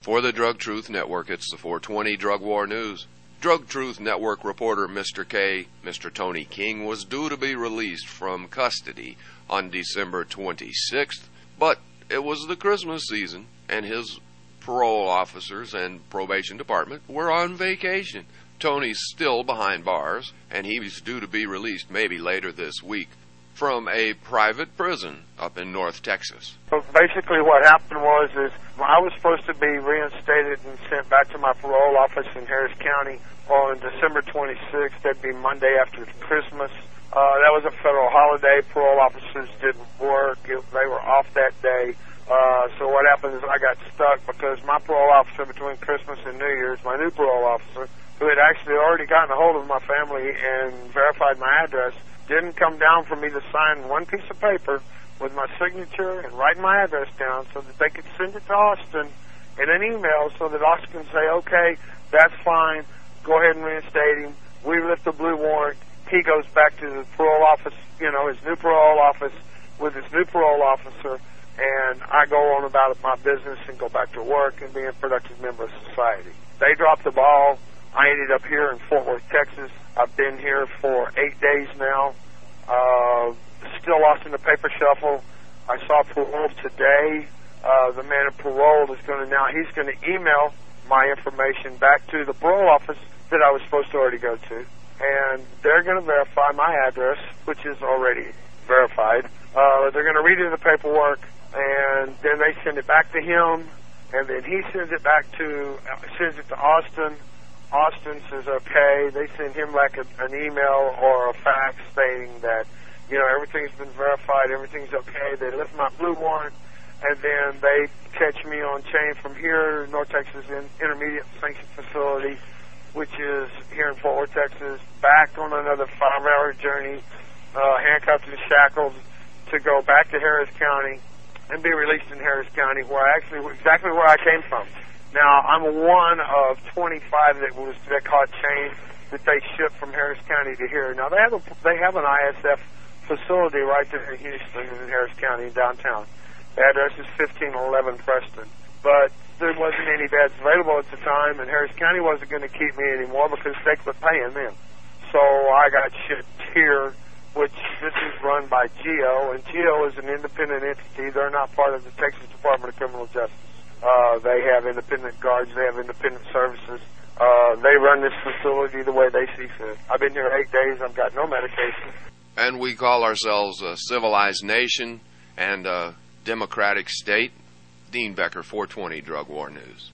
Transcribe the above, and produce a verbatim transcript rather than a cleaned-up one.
For the Drug Truth Network, it's the four twenty Drug War News. Drug Truth Network reporter Mister K, Mister Tony King, was due to be released from custody on December twenty-sixth, but it was the Christmas season, and his parole officers and probation department were on vacation. Tony's still behind bars, and he's due to be released maybe later this week from a private prison up in North Texas. So basically what happened was is I was supposed to be reinstated and sent back to my parole office in Harris County on December twenty-sixth. That'd be Monday after Christmas. Uh, that was a federal holiday. Parole officers didn't work. It, they were off that day. Uh, so what happened is I got stuck because my parole officer between Christmas and New Year's, my new parole officer, who had actually already gotten a hold of my family and verified my address, didn't come down for me to sign one piece of paper with my signature and write my address down so that they could send it to Austin in an email so that Austin can say, okay, that's fine, go ahead and reinstate him. We lift the blue warrant. He goes back to the parole office, you know, his new parole office with his new parole officer, and I go on about my business and go back to work and be a productive member of society. They dropped the ball. I ended up here in Fort Worth, Texas. I've been here for eight days now. Uh, still lost in the paper shuffle. I saw parole today. Uh, the man in parole is going to now, he's going to email my information back to the parole office that I was supposed to already go to. And they're going to verify my address, which is already verified. Uh, they're going to redo the paperwork, and then they send it back to him, and then he sends it back to, uh, sends it to Austin. Austin says, okay. They send him like a, an email or a fax stating that, you know, everything's been verified, everything's okay. They lift my blue warrant, and then they catch me on chain from here, North Texas in, Intermediate Sanction Facility, which is here in Fort Worth, Texas, back on another five-hour journey, uh, handcuffed and shackled, to go back to Harris County and be released in Harris County, where I actually, exactly where I came from. Now, I'm one of twenty-five that was that caught chain that they shipped from Harris County to here. Now, they have a, they have an I S F facility right there in Houston in Harris County in downtown. The address is fifteen eleven Preston. But there wasn't any beds available at the time, and Harris County wasn't going to keep me anymore because they quit paying them. So I got shipped here, which this is run by GEO, and GEO is an independent entity. They're not part of the Texas Department of Criminal Justice. Uh, they have independent guards. They have independent services. Uh, they run this facility the way they see fit. I've been here eight days. I've got no medication. And we call ourselves a civilized nation and a democratic state. Dean Becker, four twenty Drug War News.